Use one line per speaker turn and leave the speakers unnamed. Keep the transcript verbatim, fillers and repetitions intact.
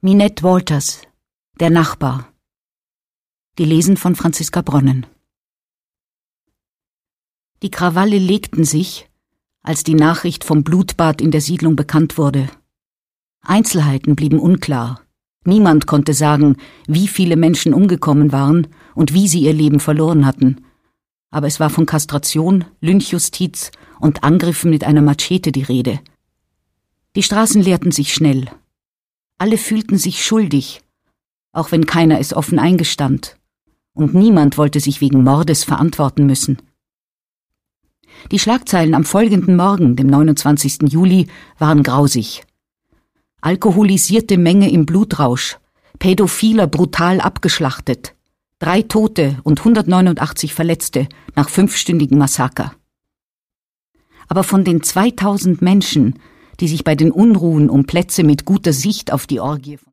Minette Walters, der Nachbar. Gelesen von Franziska Bronnen. Die Krawalle legten sich, als die Nachricht vom Blutbad in der Siedlung bekannt wurde. Einzelheiten blieben unklar. Niemand konnte sagen, wie viele Menschen umgekommen waren und wie sie ihr Leben verloren hatten. Aber es war von Kastration, Lynchjustiz und Angriffen mit einer Machete die Rede. Die Straßen leerten sich schnell. Alle fühlten sich schuldig, auch wenn keiner es offen eingestand. Und niemand wollte sich wegen Mordes verantworten müssen. Die Schlagzeilen am folgenden Morgen, dem neunundzwanzigsten Juli, waren grausig. Alkoholisierte Menge im Blutrausch, Pädophiler brutal abgeschlachtet, drei Tote und hundertneunundachtzig Verletzte nach fünfstündigen Massaker. Aber von den zweitausend Menschen, die sich bei den Unruhen um Plätze mit guter Sicht auf die Orgie